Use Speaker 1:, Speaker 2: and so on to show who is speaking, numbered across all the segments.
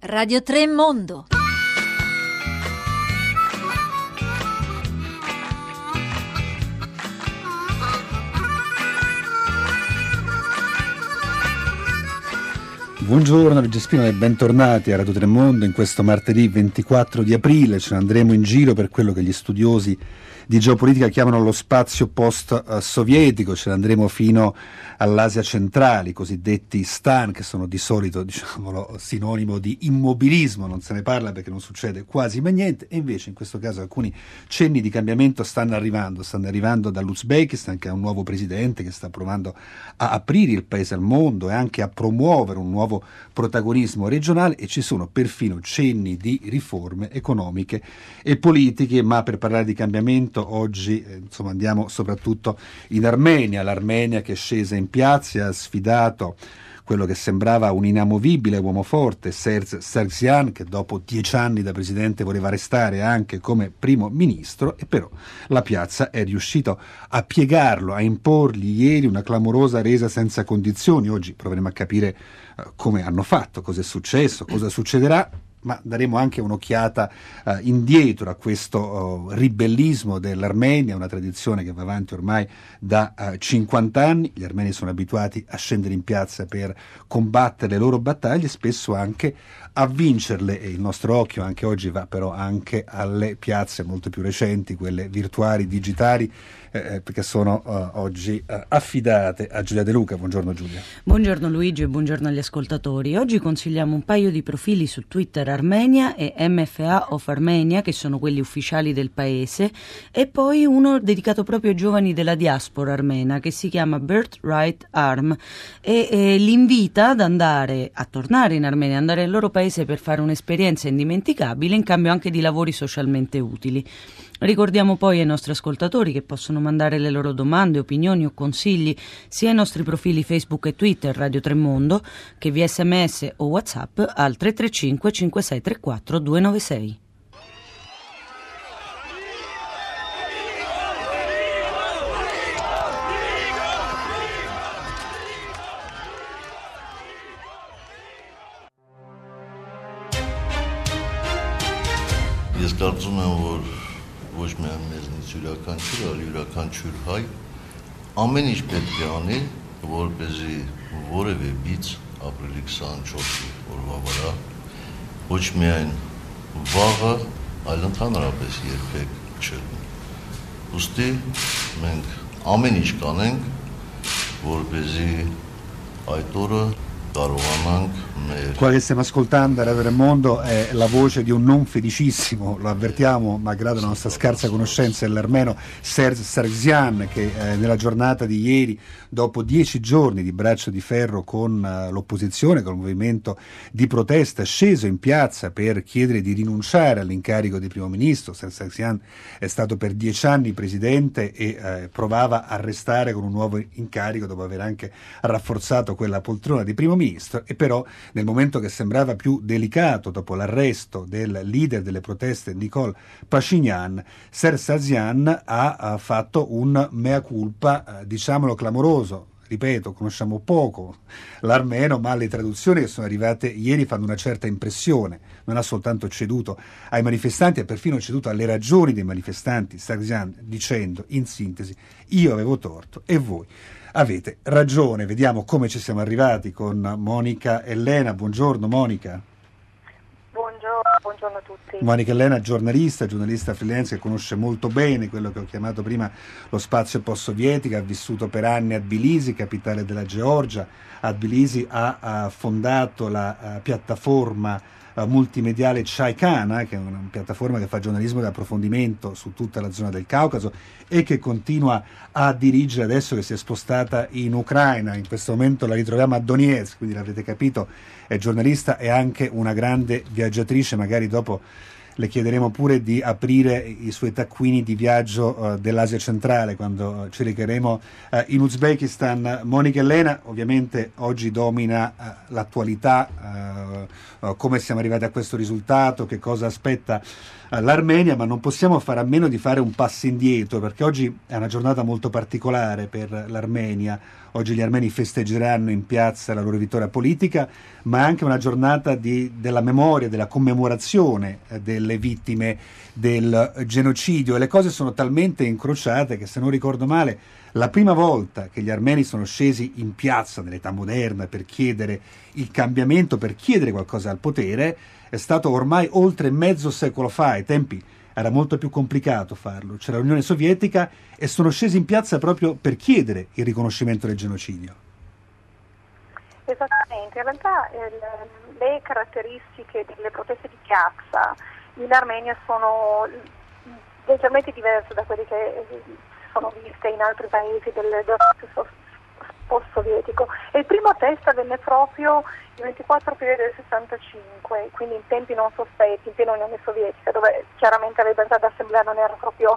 Speaker 1: Radio 3 Mondo.
Speaker 2: Buongiorno Luigi Spino e bentornati a Radio 3 Mondo in questo martedì 24 di aprile. Ce ne andremo in giro per quello che gli studiosi di geopolitica chiamano lo spazio post-sovietico, ce ne andremo fino all'Asia centrale, i cosiddetti stan, che sono di solito, diciamolo, sinonimo di immobilismo, non se ne parla perché non succede quasi mai niente, e invece in questo caso alcuni cenni di cambiamento stanno arrivando dall'Uzbekistan, che ha un nuovo presidente che sta provando a aprire il paese al mondo e anche a promuovere un nuovo protagonismo regionale, e ci sono perfino cenni di riforme economiche e politiche. Ma per parlare di cambiamento oggi andiamo soprattutto in Armenia, l'Armenia che è scesa in piazza e ha sfidato quello che sembrava un inamovibile uomo forte, Serge Sargsyan, che dopo 10 anni da presidente voleva restare anche come primo ministro, e però la piazza è riuscito a piegarlo, a imporgli ieri una clamorosa resa senza condizioni. Oggi proveremo a capire come hanno fatto, cosa è successo, cosa succederà, ma daremo anche un'occhiata indietro a questo ribellismo dell'Armenia, una tradizione che va avanti ormai da 50 anni. Gli armeni sono abituati a scendere in piazza per combattere le loro battaglie, spesso anche a vincerle, e il nostro occhio anche oggi va però anche alle piazze molto più recenti, quelle virtuali, digitali, perché sono oggi affidate a Giulia De Luca. Buongiorno Giulia.
Speaker 3: Buongiorno Luigi e buongiorno agli ascoltatori. Oggi consigliamo un paio di profili su Twitter: Armenia e MFA of Armenia, che sono quelli ufficiali del paese, e poi uno dedicato proprio ai giovani della diaspora armena che si chiama Birthright Arm e li invita a tornare in Armenia, andare nel loro paese per fare un'esperienza indimenticabile in cambio anche di lavori socialmente utili. Ricordiamo poi ai nostri ascoltatori che possono mandare le loro domande, opinioni o consigli sia ai nostri profili Facebook e Twitter Radio 3 Mondo che via SMS o WhatsApp al 335 5634 296.
Speaker 4: Ես կարծում եմ, որ ոչ միայն մեզնից յուրաքանչյուր, այլ յուրաքանչյուր հայ ամեն ինչ պետք է անի, որպեսզի որևէ բիծ ապրիլի 24-ի օրվա վրա ոչ միայն վաղը, այլ ընդհանրապես երբեք չլինի։ Ուստի մենք ամեն ինչ կանենք, որպեսզի այդ օրը կարողանանք մեր...
Speaker 2: Quella che stiamo ascoltando a Radio 3 Mondo è la voce di un non felicissimo, lo avvertiamo malgrado la nostra scarsa conoscenza dell'armeno, Serge Sargsyan, che nella giornata di ieri, dopo 10 giorni di braccio di ferro con l'opposizione, con il movimento di protesta, è sceso in piazza per chiedere di rinunciare all'incarico di primo ministro. Serge Sargsyan è stato per 10 anni presidente e provava a restare con un nuovo incarico dopo aver anche rafforzato quella poltrona di primo ministro, e però nel momento che sembrava più delicato, dopo l'arresto del leader delle proteste Nikol Pashinyan, Serge Sargsyan ha fatto un mea culpa, diciamolo, clamoroso. Ripeto, conosciamo poco l'armeno, ma le traduzioni che sono arrivate ieri fanno una certa impressione. Non ha soltanto ceduto ai manifestanti, ha perfino ceduto alle ragioni dei manifestanti, Sargsyan dicendo in sintesi: io avevo torto e voi avete ragione. Vediamo come ci siamo arrivati con Monica Elena. Buongiorno Monica.
Speaker 5: Buongiorno a tutti.
Speaker 2: Monica Elena, giornalista freelance che conosce molto bene quello che ho chiamato prima lo spazio post-sovietico, ha vissuto per anni a Tbilisi, capitale della Georgia. A Tbilisi ha fondato la piattaforma multimediale Chaikana, che è una piattaforma che fa giornalismo di approfondimento su tutta la zona del Caucaso e che continua a dirigere adesso che si è spostata in Ucraina. In questo momento la ritroviamo a Donetsk, quindi l'avete capito, è giornalista e anche una grande viaggiatrice. Magari dopo le chiederemo pure di aprire i suoi taccuini di viaggio dell'Asia centrale quando ci recheremo in Uzbekistan. Monica Elena, ovviamente oggi domina l'attualità come siamo arrivati a questo risultato, che cosa aspetta l'Armenia, ma non possiamo fare a meno di fare un passo indietro, perché oggi è una giornata molto particolare per l'Armenia. Oggi gli armeni festeggeranno in piazza la loro vittoria politica, ma è anche una giornata della memoria, della commemorazione delle vittime del genocidio, e le cose sono talmente incrociate che, se non ricordo male, la prima volta che gli armeni sono scesi in piazza nell'età moderna per chiedere il cambiamento, per chiedere qualcosa al potere, è stato ormai oltre mezzo secolo fa. Ai tempi era molto più complicato farlo, c'era l'Unione Sovietica, e sono scesi in piazza proprio per chiedere il riconoscimento del genocidio.
Speaker 1: Esattamente, in realtà le caratteristiche delle proteste di piazza in Armenia sono leggermente diverse da quelle che sono viste in altri paesi del post-sovietico. E il primo test avvenne proprio il 24 aprile del 65, quindi in tempi non sospetti, in piena Unione Sovietica, dove chiaramente la libertà d'assemblea non era proprio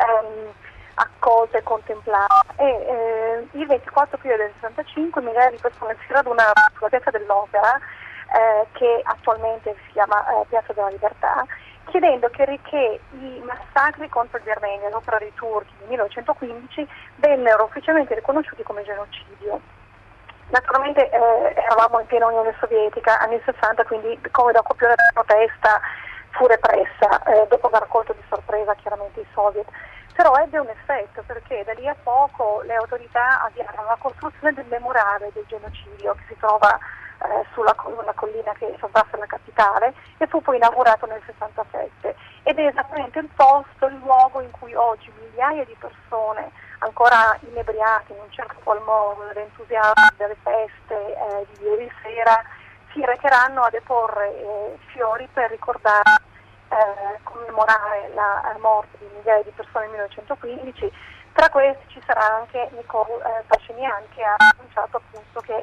Speaker 1: accolta e contemplata. E il 24 aprile del 65 migliaia di persone si radunarono sulla piazza dell'Opera, che attualmente si chiama Piazza della Libertà, chiedendo che i massacri contro gli armeni all'opera dei turchi nel 1915 vennero ufficialmente riconosciuti come genocidio. Naturalmente eravamo in piena Unione Sovietica, anni 60, quindi come da copione della protesta fu repressa, dopo aver colto di sorpresa chiaramente i soviet. Però ebbe un effetto, perché da lì a poco le autorità avviarono la costruzione del memoriale del genocidio, che si trova sulla una collina che sovrasta la capitale, e fu poi inaugurato nel 67, ed è esattamente il posto, il luogo in cui oggi migliaia di persone ancora inebriate in un certo qual modo dall'entusiasmo delle feste di ieri sera si recheranno a deporre fiori per ricordare, commemorare la morte di migliaia di persone nel 1915. Tra questi ci sarà anche Nicole Pashinyan, che ha annunciato appunto che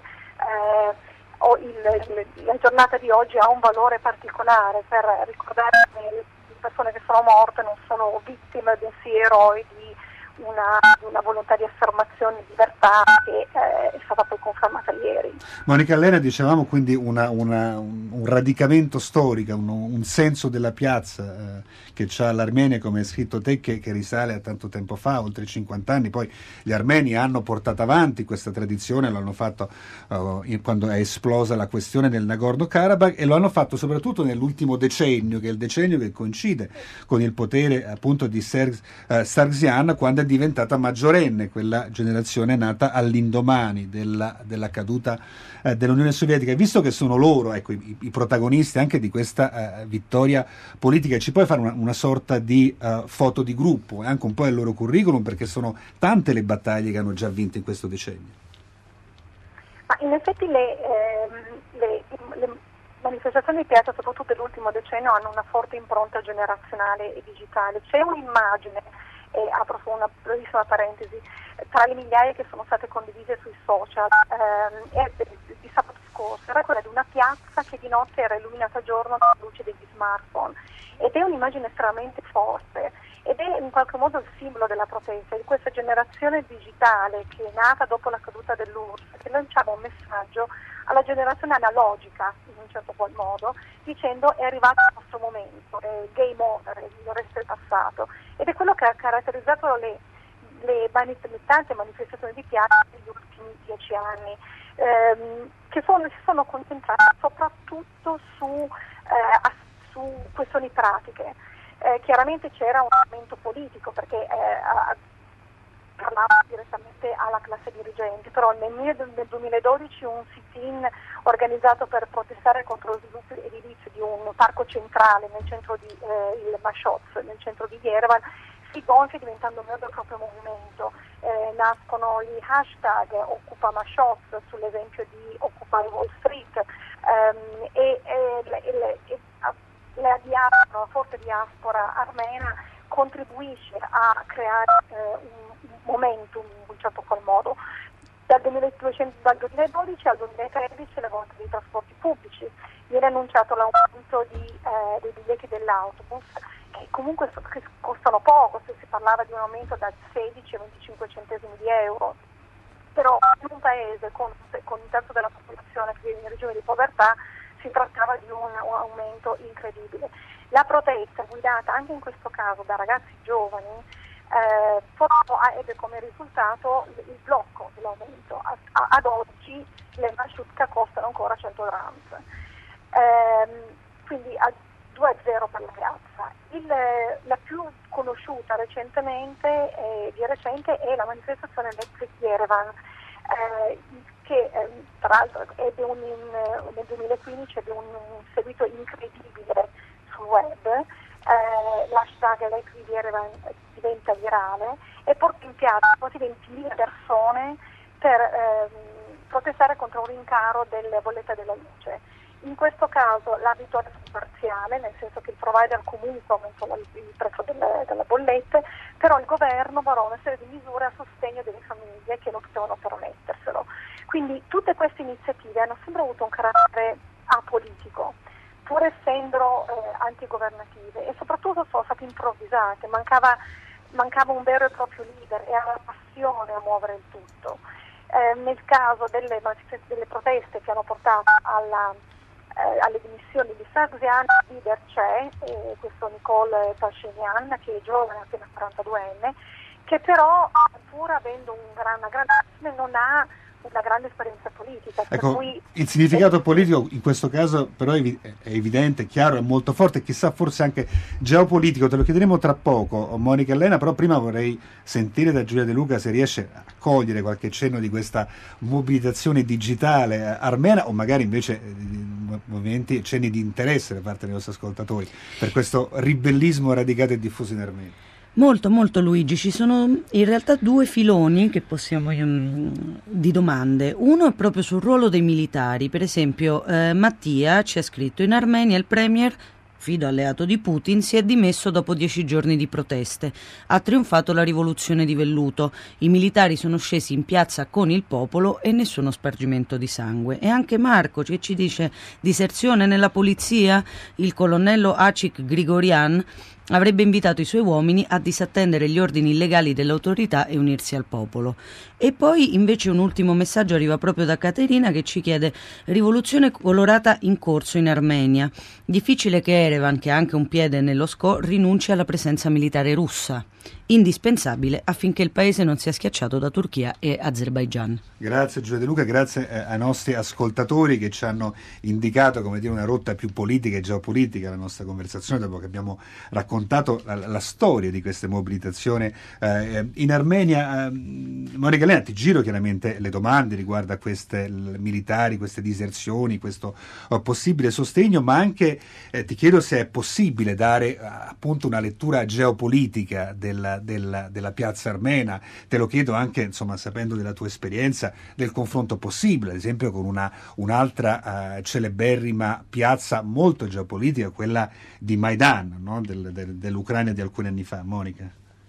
Speaker 1: la giornata di oggi ha un valore particolare per ricordare le persone che sono morte non sono vittime, bensì eroi di una volontà di affermazione di libertà che è stata poi confermata ieri.
Speaker 2: Monica Allena, dicevamo quindi un radicamento storico, un senso della piazza che c'ha l'Armenia, come hai scritto te, che risale a tanto tempo fa, oltre 50 anni. Poi gli armeni hanno portato avanti questa tradizione, lo hanno fatto quando è esplosa la questione del Nagorno-Karabakh, e lo hanno fatto soprattutto nell'ultimo decennio, che è il decennio che coincide con il potere appunto di Sargsyan, quando è diventata maggiorenne quella generazione nata all'indomani della caduta dell'Unione Sovietica. Visto che sono loro, ecco, i protagonisti anche di questa vittoria politica, ci puoi fare una sorta di foto di gruppo, anche un po' del loro curriculum, perché sono tante le battaglie che hanno già vinto in questo decennio.
Speaker 1: Ma in effetti le manifestazioni di piazza, soprattutto dell'ultimo decennio, hanno una forte impronta generazionale e digitale. C'è un'immagine, e apro una brevissima parentesi, tra le migliaia che sono state condivise sui social di sabato scorso, era quella di una piazza che di notte era illuminata a giorno dalla luce degli smartphone, ed è un'immagine estremamente forte, ed è in qualche modo il simbolo della protesta di questa generazione digitale che è nata dopo la caduta dell'URSS, che lanciava un messaggio alla generazione analogica, in un certo qual modo, dicendo: è arrivato il nostro momento, è game over, il resto è passato. Ed è quello che ha caratterizzato le tante manifestazioni di piazza negli ultimi 10 anni, che si sono concentrate soprattutto su questioni pratiche. Chiaramente c'era un elemento politico, perché parlava direttamente alla classe dirigente, però nel 2012 un sit-in organizzato per protestare contro lo sviluppo edilizio di un parco centrale nel centro di il Mashots, nel centro di Yerevan, si gonfia diventando un vero e proprio movimento. Nascono gli hashtag Occupa Mashots sull'esempio di Occupy Wall Street, la diaspora, la forte diaspora armena contribuisce a creare un momentum in un certo qual modo. Dal 2012 al 2013 la volta dei trasporti pubblici, viene annunciato l'aumento dei biglietti dell'autobus, che comunque costano poco, se si parlava di un aumento da 16 a 25 centesimi di euro, però in un paese con un terzo della popolazione che vive in regioni di povertà si si trattava di un aumento incredibile. La protesta, guidata anche in questo caso da ragazzi giovani, ebbe come risultato il blocco dell'aumento. Ad oggi le marshrutka costano ancora 100 grams, quindi a 2-0 per la piazza. La più conosciuta di recente è la manifestazione Electric Yerevan, che tra l'altro nel 2015 ebbe un seguito incredibile sul web. L'hashtag Electric Yerevan diventa virale e porta in piazza quasi 20.000 persone per protestare contro un rincaro delle bollette della luce. In questo caso la vittoria fu parziale, nel senso che il provider comunque aumentò il prezzo delle bollette, però il governo varò una serie di misure a sostegno delle famiglie che non potevano permetterselo. Quindi tutte queste iniziative hanno sempre avuto un carattere apolitico, pur essendo antigovernative, e soprattutto sono state improvvisate, mancava un vero e proprio leader e la passione a muovere il tutto. Nel caso delle proteste che hanno portato alle dimissioni di Sargsyan, il leader c'è, questo Nicole Pashinyan, che è giovane, appena 42enne, che però, pur avendo una grande azione, non ha una grande esperienza politica.
Speaker 2: Ecco,
Speaker 1: per cui
Speaker 2: il significato politico in questo caso però è evidente, chiaro, è molto forte, chissà forse anche geopolitico. Te lo chiederemo tra poco, Monica Elena, però prima vorrei sentire da Giulia De Luca se riesce a cogliere qualche cenno di questa mobilitazione digitale armena, o magari invece movimenti e cenni di interesse da parte dei nostri ascoltatori per questo ribellismo radicato e diffuso in Armenia.
Speaker 3: Molto, molto Luigi, ci sono in realtà due filoni che possiamo di domande. Uno è proprio sul ruolo dei militari, per esempio Mattia ci ha scritto: in Armenia il premier, fido alleato di Putin, si è dimesso dopo 10 giorni di proteste. Ha trionfato la rivoluzione di velluto. I militari sono scesi in piazza con il popolo e nessuno spargimento di sangue. E anche Marco che ci dice: diserzione nella polizia? Il colonnello Acik Grigorian avrebbe invitato i suoi uomini a disattendere gli ordini illegali delle autorità e unirsi al popolo. E poi invece un ultimo messaggio arriva proprio da Caterina, che ci chiede: rivoluzione colorata in corso in Armenia. Difficile che Erevan, che ha anche un piede nello SCO, rinunci alla presenza militare russa, indispensabile affinché il paese non sia schiacciato da Turchia e Azerbaigian.
Speaker 2: Grazie Giulia De Luca, grazie ai nostri ascoltatori che ci hanno indicato, come dire, una rotta più politica e geopolitica alla nostra conversazione, dopo che abbiamo raccontato la storia di queste mobilitazioni in Armenia. Monica Elena, ti giro chiaramente le domande riguardo a queste militari, queste diserzioni, questo possibile sostegno, ma anche ti chiedo se è possibile dare appunto una lettura geopolitica della piazza armena. Te lo chiedo anche, insomma, sapendo della tua esperienza, del confronto possibile, ad esempio con un'altra celeberrima piazza molto geopolitica, quella di Maidan, no? dell'Ucraina di alcuni anni fa. Monica?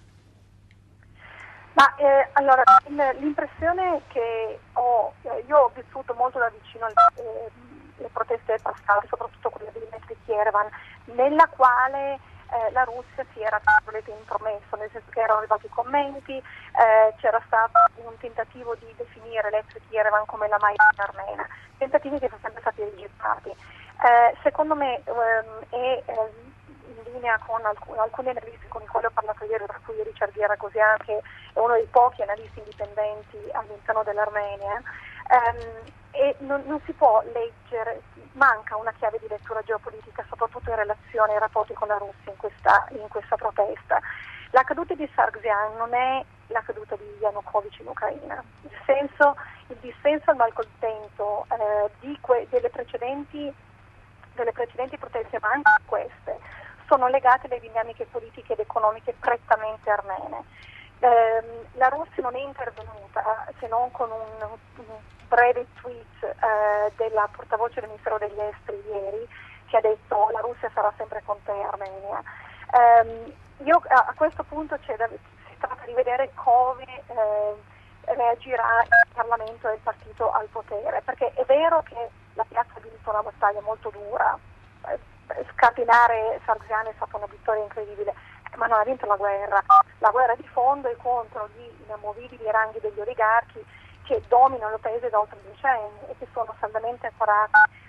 Speaker 1: Ma allora, l'impressione che io ho vissuto molto da vicino le proteste passate, soprattutto quelle di Electric Yerevan, nella quale la Russia si era intromesso, nel senso che erano arrivati commenti, c'era stato un tentativo di definire Electric Yerevan come la Maidan armena, tentativi che sono sempre stati rigettati. Secondo me è in linea con alcuni analisti con i quali ho parlato ieri, tra cui Richard Ghiragosian, che è uno dei pochi analisti indipendenti all'interno dell'Armenia, e non si può leggere, manca una chiave di lettura geopolitica, soprattutto in relazione ai rapporti con la Russia in questa protesta. La caduta di Sargsyan non è la caduta di Yanukovych in Ucraina. Il dissenso al malcontento delle precedenti proteste, ma anche queste, sono legate alle dinamiche politiche ed economiche prettamente armene. La Russia non è intervenuta se non con un breve tweet della portavoce del Ministero degli Esteri ieri, che ha detto: la Russia sarà sempre con te, Armenia. Io a questo punto si tratta di vedere come reagirà il Parlamento e il partito al potere, perché è vero che la piazza ha vinto una battaglia molto dura, scardinare Sargsyan è stata una vittoria incredibile, ma non ha vinto la guerra. La guerra di fondo è contro gli inamovibili ranghi degli oligarchi che dominano il paese da oltre decenni e che sono saldamente ancorati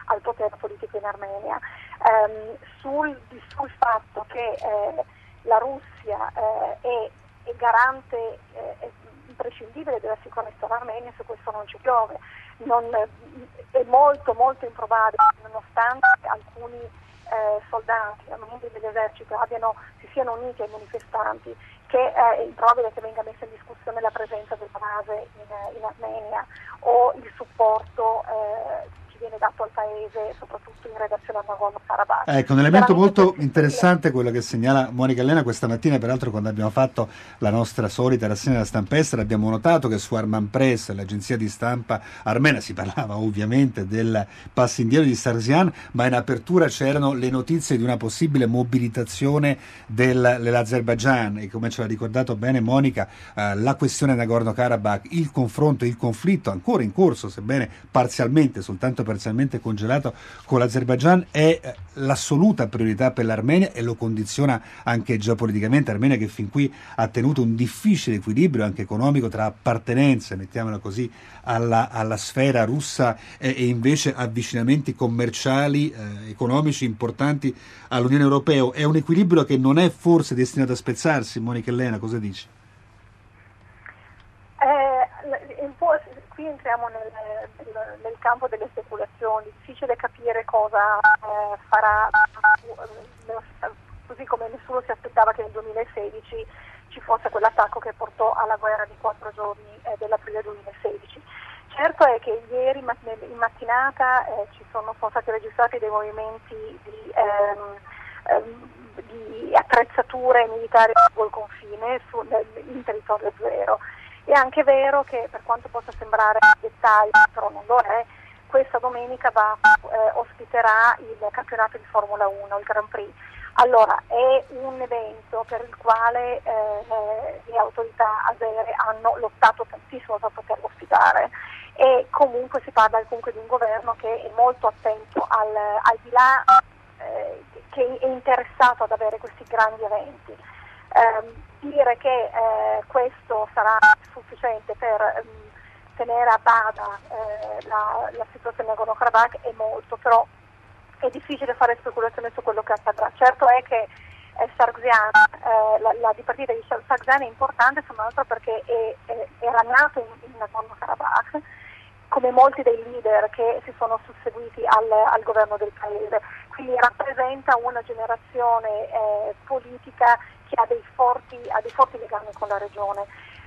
Speaker 1: al potere politico in Armenia. Sul fatto che la Russia è garante imprescindibile della sicurezza dell'Armenia, su questo non ci piove. È molto molto improbabile, nonostante alcuni soldati, membri dell'esercito si siano uniti ai manifestanti, che è improbabile che venga messa in discussione la presenza della base in Armenia o il supporto che viene dato al paese, soprattutto in relazione al Nagorno-Karabakh.
Speaker 2: Ecco, un elemento molto interessante quello che segnala Monica Elena questa mattina, peraltro quando abbiamo fatto la nostra solita rassegna della stampa estera abbiamo notato che su Arman Press, l'agenzia di stampa armena, si parlava ovviamente del passo indietro di Sargsyan, ma in apertura c'erano le notizie di una possibile mobilitazione dell'Azerbaigian, e come ce l'ha ricordato bene Monica, la questione Nagorno-Karabakh, il confronto, il conflitto ancora in corso, sebbene soltanto parzialmente congelato con l'Azerbaigian, è l'assoluta priorità per l'Armenia e lo condiziona anche geopoliticamente. Armenia che fin qui ha tenuto un difficile equilibrio anche economico tra appartenenze, mettiamola così, alla sfera russa e invece avvicinamenti commerciali, economici importanti all'Unione Europea. È un equilibrio che non è forse destinato a spezzarsi? Monica Elena, cosa dici?
Speaker 1: Qui entriamo nel campo delle speculazioni, difficile capire cosa farà, così come nessuno si aspettava che nel 2016 ci fosse quell'attacco che portò alla guerra di 4 giorni dell'aprile 2016. Certo è che ieri in mattinata sono stati registrati dei movimenti di attrezzature militari sul confine in territorio zero. È anche vero che, per quanto possa sembrare dettaglio, però non lo è, questa domenica ospiterà il campionato di Formula 1, il Grand Prix. Allora, è un evento per il quale le autorità azere hanno lottato tantissimo per poterlo ospitare, e comunque si parla comunque di un governo che è molto attento al di là, che è interessato ad avere questi grandi eventi. Dire che questo sarà sufficiente per tenere a bada la situazione Nagorno-Karabakh è molto, però è difficile fare speculazione su quello che accadrà. Certo è che Sargsyan, la dipartita di Sargsyan è importante, tra l'altro perché era nato in Nagorno-Karabakh, come molti dei leader che si sono susseguiti al governo del paese, quindi rappresenta una generazione politica che ha dei forti legami con la regione.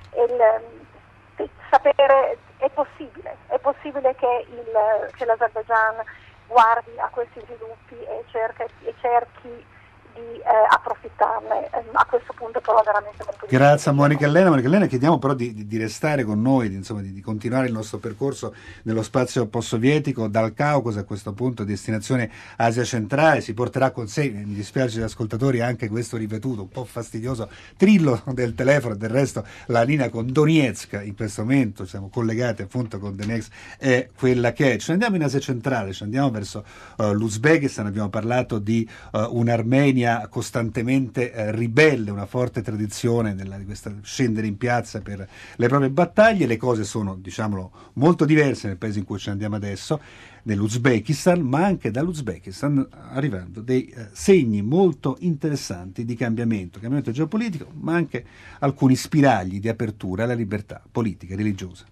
Speaker 1: Sapere è possibile che l'Azerbaigian guardi a questi sviluppi e cerchi di approfittarne. A questo punto però veramente molto difficile.
Speaker 2: Grazie a Monica Elena, chiediamo però di restare con noi, di continuare il nostro percorso nello spazio post-sovietico, dal Caucaso a questo punto destinazione Asia centrale. Si porterà con sé, mi dispiace agli ascoltatori, anche questo ripetuto, un po' fastidioso trillo del telefono. Del resto la linea con Donetsk in questo momento, siamo collegati appunto con Donetsk, è quella che è. Ci andiamo in Asia centrale, ci andiamo verso l'Uzbekistan. Abbiamo parlato di un'Armenia costantemente ribelle, una forte tradizione di questa scendere in piazza per le proprie battaglie. Le cose sono, diciamolo, molto diverse nel paese in cui ci andiamo adesso, nell'Uzbekistan, ma anche dall'Uzbekistan arrivando dei segni molto interessanti di cambiamento geopolitico, ma anche alcuni spiragli di apertura alla libertà politica e religiosa.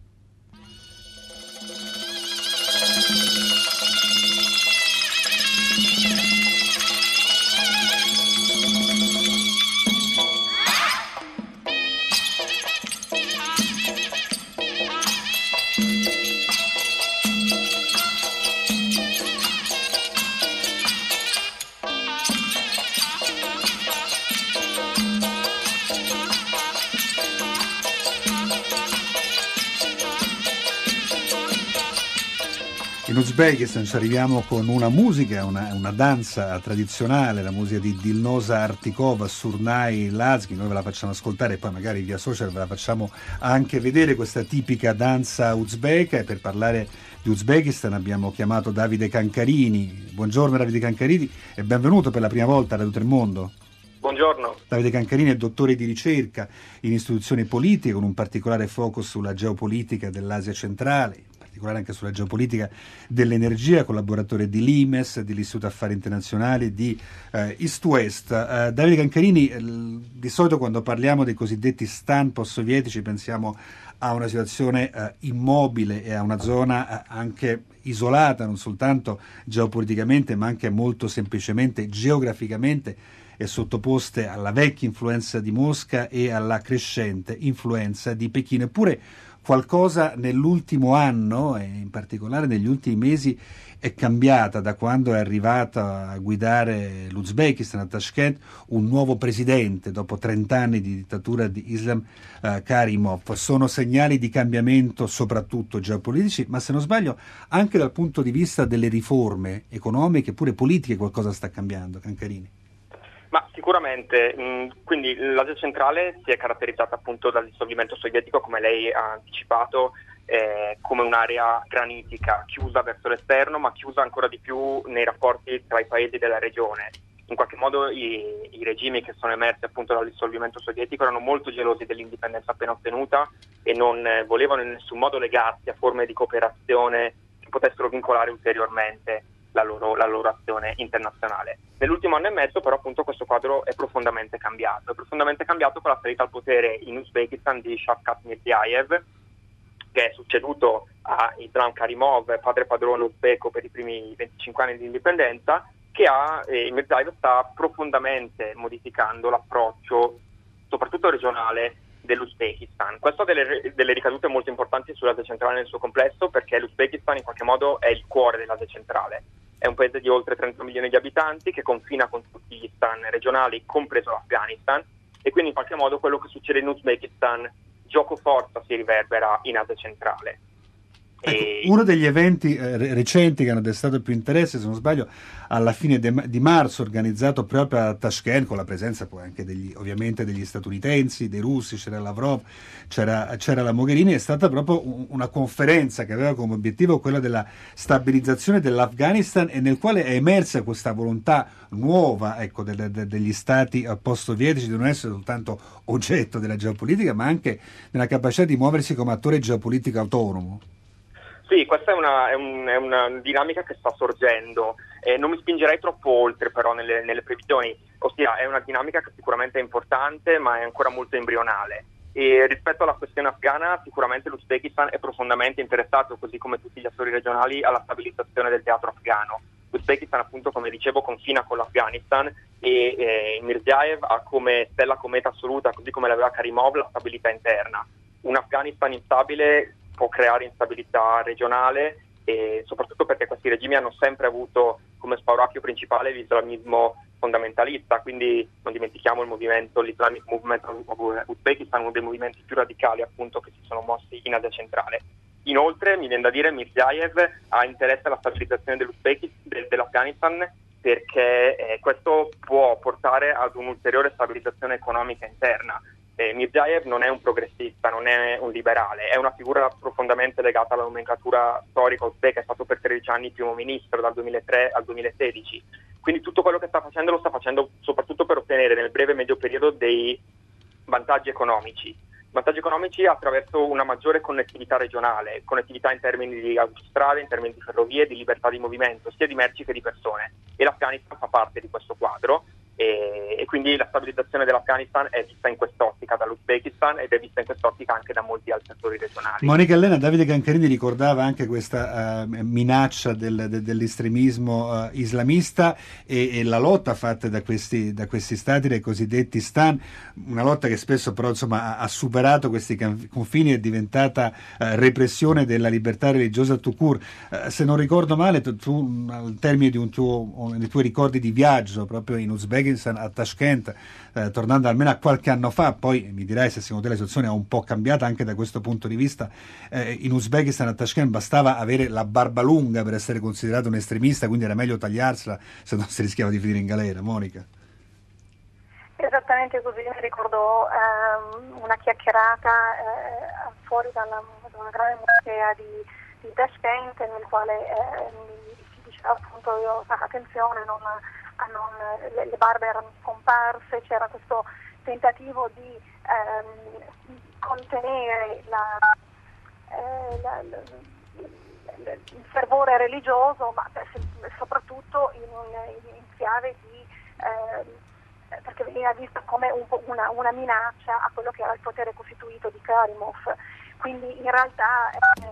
Speaker 2: In Uzbekistan ci arriviamo con una musica, una danza tradizionale, la musica di Dilnoza Artikova, Surnay Lazgi. Noi ve la facciamo ascoltare e poi magari via social ve la facciamo anche vedere, questa tipica danza uzbeka. E per parlare di Uzbekistan abbiamo chiamato Davide Cancarini. Buongiorno Davide Cancarini e benvenuto per la prima volta a Radio Tremondo.
Speaker 5: Buongiorno.
Speaker 2: Davide Cancarini è dottore di ricerca in istituzioni politiche con un particolare focus sulla geopolitica dell'Asia centrale, in particolare anche sulla geopolitica dell'energia, collaboratore di Limes, dell'Istituto Affari Internazionali, di East West. Davide Cancarini, di solito quando parliamo dei cosiddetti stan post-sovietici pensiamo a una situazione immobile e a una zona anche isolata, non soltanto geopoliticamente ma anche molto semplicemente geograficamente, e sottoposte alla vecchia influenza di Mosca e alla crescente influenza di Pechino. Eppure qualcosa nell'ultimo anno e in particolare negli ultimi mesi è cambiata da quando è arrivato a guidare l'Uzbekistan a Tashkent un nuovo presidente dopo 30 anni di dittatura di Islam Karimov. Sono segnali di cambiamento soprattutto geopolitici, ma se non sbaglio anche dal punto di vista delle riforme economiche, pure politiche qualcosa sta cambiando, Cancarini.
Speaker 5: Ma sicuramente, quindi l'Asia centrale si è caratterizzata appunto dal dissolvimento sovietico, come lei ha anticipato, come un'area granitica, chiusa verso l'esterno, ma chiusa ancora di più nei rapporti tra i paesi della regione. In qualche modo i regimi che sono emersi appunto dal dissolvimento sovietico erano molto gelosi dell'indipendenza appena ottenuta e non volevano in nessun modo legarsi a forme di cooperazione che potessero vincolare ulteriormente la loro azione internazionale. Nell'ultimo anno e mezzo però appunto questo quadro è profondamente cambiato con la salita al potere in Uzbekistan di Shavkat Mirziyoyev, che è succeduto a Islam Karimov, padre padrone uzbeko per i primi 25 anni di indipendenza, che Mirziyoyev sta profondamente modificando l'approccio soprattutto regionale dell'Uzbekistan. Questo ha delle ricadute molto importanti sull'Asia centrale nel suo complesso, perché l'Uzbekistan in qualche modo è il cuore dell'Asia centrale. È un paese di oltre 30 milioni di abitanti che confina con tutti gli stan regionali, compreso l'Afghanistan, e quindi in qualche modo quello che succede in Uzbekistan gioco forza si riverbera in Asia centrale.
Speaker 2: Ecco, uno degli eventi recenti che hanno destato più interesse, se non sbaglio, alla fine di marzo, organizzato proprio a Tashkent, con la presenza poi anche ovviamente degli statunitensi, dei russi, c'era Lavrov, c'era la Mogherini, è stata proprio una conferenza che aveva come obiettivo quella della stabilizzazione dell'Afghanistan, e nel quale è emersa questa volontà nuova, ecco, degli stati post-sovietici di non essere soltanto oggetto della geopolitica, ma anche nella capacità di muoversi come attore geopolitico autonomo.
Speaker 5: Sì, questa è una dinamica che sta sorgendo. Non mi spingerei troppo oltre però nelle previsioni, ossia è una dinamica che sicuramente è importante ma è ancora molto embrionale. E rispetto alla questione afghana sicuramente l'Uzbekistan è profondamente interessato, così come tutti gli attori regionali, alla stabilizzazione del teatro afghano. L'Uzbekistan appunto, come dicevo, confina con l'Afghanistan e Mirziyoyev ha come stella cometa assoluta, così come l'aveva Karimov, la stabilità interna. Un Afghanistan instabile può creare instabilità regionale, e soprattutto perché questi regimi hanno sempre avuto come spauracchio principale l'islamismo fondamentalista, quindi non dimentichiamo l'Islamic Movement of Uzbekistan, uno dei movimenti più radicali appunto che si sono mossi in Asia centrale. Inoltre mi viene da dire Mirziyoyev ha interesse alla stabilizzazione dell'Afghanistan perché questo può portare ad un'ulteriore stabilizzazione economica interna. Mirziyoyev non è un progressista, non è un liberale, è una figura profondamente legata alla nomenclatura storica uzbeka, è stato per 13 anni primo ministro dal 2003 al 2016, quindi tutto quello che sta facendo lo sta facendo soprattutto per ottenere nel breve e medio periodo dei vantaggi economici attraverso una maggiore connettività regionale, connettività in termini di autostrade, in termini di ferrovie, di libertà di movimento, sia di merci che di persone, e l'Afghanistan fa parte di questo quadro. E quindi la stabilizzazione dell'Afghanistan è vista in quest'ottica dall'Uzbekistan ed è vista in quest'ottica anche da molti altri attori regionali.
Speaker 2: Monica Elena, Davide Cancarini ricordava anche questa minaccia dell'estremismo islamista e la lotta fatta da questi stati, dai cosiddetti stan, una lotta che spesso però insomma ha superato questi confini, è diventata repressione della libertà religiosa tout court. Se non ricordo male, tu al termine di dei tuoi ricordi di viaggio proprio in Uzbekistan, a Tashkent, tornando almeno a qualche anno fa, poi mi dirai se secondo te la situazione è un po' cambiata anche da questo punto di vista, in Uzbekistan a Tashkent bastava avere la barba lunga per essere considerato un estremista, quindi era meglio tagliarsela se non si rischiava di finire in galera. Monica?
Speaker 1: Esattamente così, mi ricordo una chiacchierata fuori da una grande moschea di Tashkent, nel quale si diceva appunto attenzione, le barbe erano scomparse, c'era questo tentativo di contenere il fervore religioso, ma soprattutto in chiave di perché veniva vista come una minaccia a quello che era il potere costituito di Karimov. Quindi in realtà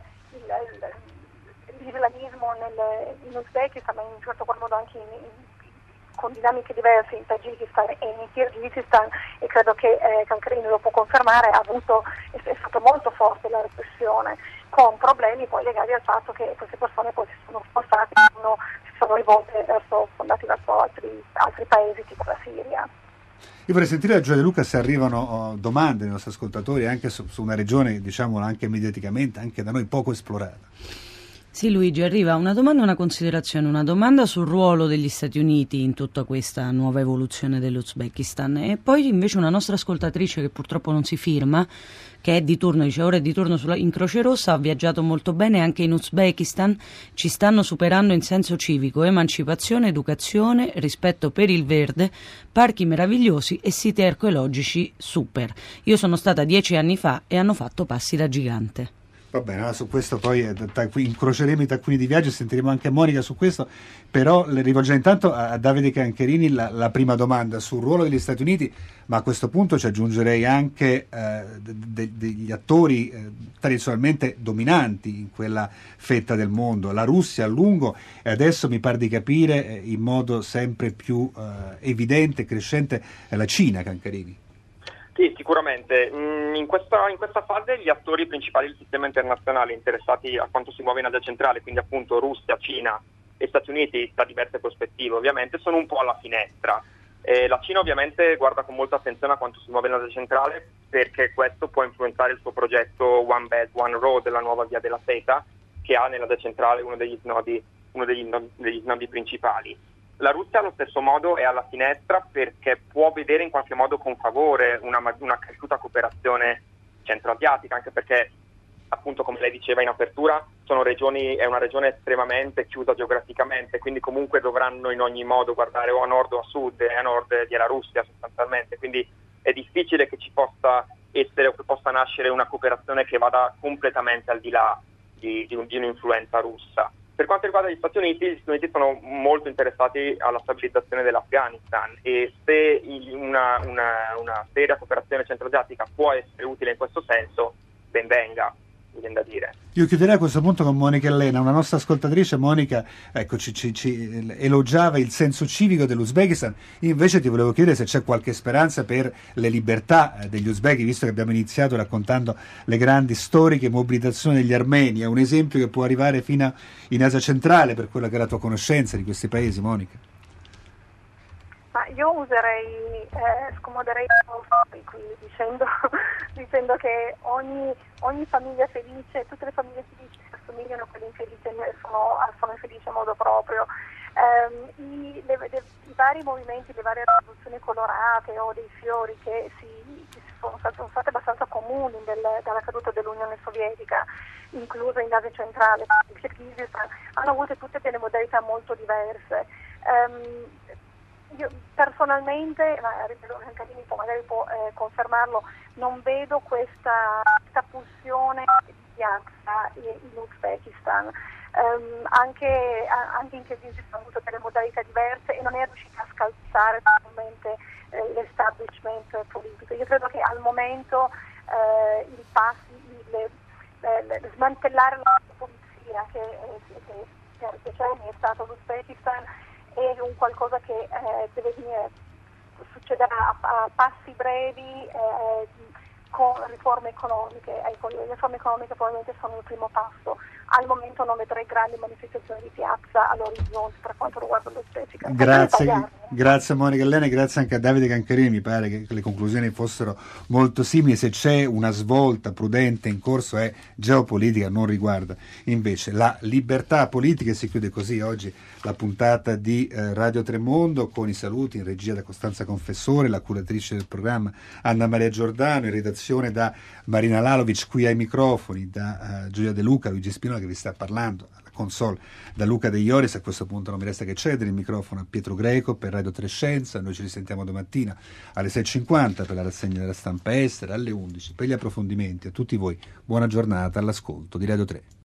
Speaker 1: l'islamismo in Uzbekistan, ma in un certo qual modo anche con dinamiche diverse in Tagikistan e in Kirghizistan, e credo che Cancarini lo può confermare, è stato molto forte la repressione, con problemi poi legati al fatto che queste persone poi si sono spostate, si sono rivolte fondati verso altri paesi tipo la Siria.
Speaker 2: Io vorrei sentire da Gioia De Luca se arrivano domande dei nostri ascoltatori anche su una regione, diciamola anche mediaticamente, anche da noi poco esplorata.
Speaker 3: Sì, Luigi, arriva una domanda e una considerazione. Una domanda sul ruolo degli Stati Uniti in tutta questa nuova evoluzione dell'Uzbekistan, e poi invece una nostra ascoltatrice che purtroppo non si firma, che è di turno, dice ora è di turno in Croce Rossa, ha viaggiato molto bene anche in Uzbekistan, ci stanno superando in senso civico, emancipazione, educazione, rispetto per il verde, parchi meravigliosi e siti archeologici super. Io sono stata 10 anni fa e hanno fatto passi da gigante.
Speaker 2: Va bene, allora su questo poi incroceremo i taccuini di viaggio e sentiremo anche Monica su questo, però le rivolgerei intanto a Davide Cancherini la prima domanda sul ruolo degli Stati Uniti, ma a questo punto ci aggiungerei anche degli attori tradizionalmente dominanti in quella fetta del mondo, la Russia a lungo, e adesso mi pare di capire in modo sempre più evidente e crescente la Cina, Cancherini.
Speaker 5: Sì, sicuramente. In questa fase gli attori principali del sistema internazionale interessati a quanto si muove in Asia centrale, quindi appunto Russia, Cina e Stati Uniti, da diverse prospettive ovviamente, sono un po' alla finestra. La Cina ovviamente guarda con molta attenzione a quanto si muove in Asia centrale, perché questo può influenzare il suo progetto One Belt, One Road, la nuova via della seta, che ha nell'Asia centrale uno degli snodi principali. La Russia allo stesso modo è alla finestra perché può vedere in qualche modo con favore una cresciuta cooperazione centroasiatica, anche perché appunto, come lei diceva in apertura, è una regione estremamente chiusa geograficamente, quindi comunque dovranno in ogni modo guardare o a nord o a sud, e a nord gliela Russia sostanzialmente, quindi è difficile che ci possa essere o che possa nascere una cooperazione che vada completamente al di là di un'influenza russa. Per quanto riguarda gli Stati Uniti sono molto interessati alla stabilizzazione dell'Afghanistan, e se una seria cooperazione centroasiatica può essere utile in questo senso, ben venga, mi viene da dire.
Speaker 2: Io chiuderei a questo punto con Monica Elena, una nostra ascoltatrice. Monica, ecco, ci elogiava il senso civico dell'Uzbekistan. Io invece ti volevo chiedere se c'è qualche speranza per le libertà degli uzbeki, visto che abbiamo iniziato raccontando le grandi storiche mobilitazioni degli armeni. È un esempio che può arrivare fino in Asia centrale, per quella che è la tua conoscenza di questi paesi, Monica.
Speaker 1: Ma io scomoderei qui dicendo che ogni famiglia felice, tutte le famiglie felici assomigliano a quelle infelici e sono infelici a modo proprio. I vari movimenti, le varie rivoluzioni colorate o dei fiori che sono state abbastanza comuni dalla caduta dell'Unione Sovietica, inclusa in Asia centrale, il Kirghizistan, hanno avuto tutte delle modalità molto diverse. Io personalmente, ma Cancarini magari può confermarlo, non vedo questa pulsione di piazza in Uzbekistan. Anche in Kirghizistan hanno avuto delle modalità diverse e non è riuscita a scalzare totalmente l'establishment politico. Io credo che al momento smantellare la polizia che per decenni è stato l'Uzbekistan è un qualcosa che succederà a passi brevi con riforme economiche. Ecco, le riforme economiche probabilmente sono il primo passo. Al momento non vedrei grandi manifestazioni di piazza all'orizzonte per quanto riguarda l'Uzbekistan.
Speaker 2: Grazie Monica Elena, e grazie anche a Davide Cancarini. Mi pare che le conclusioni fossero molto simili. Se c'è una svolta prudente in corso è geopolitica, non riguarda invece la libertà politica. E si chiude così oggi la puntata di Radio Tremondo, con i saluti in regia da Costanza Confessore, la curatrice del programma Anna Maria Giordano, in redazione da Marina Lalovic, qui ai microfoni da Gioia De Luca, Luigi Spinola che vi sta parlando, alla console da Luca De Ioris. A questo punto non mi resta che cedere il microfono a Pietro Greco per Radio Trescenza. Noi ci risentiamo domattina alle 6.50 per la rassegna della stampa estera, alle 11 per gli approfondimenti. A tutti voi buona giornata all'ascolto di Radio 3.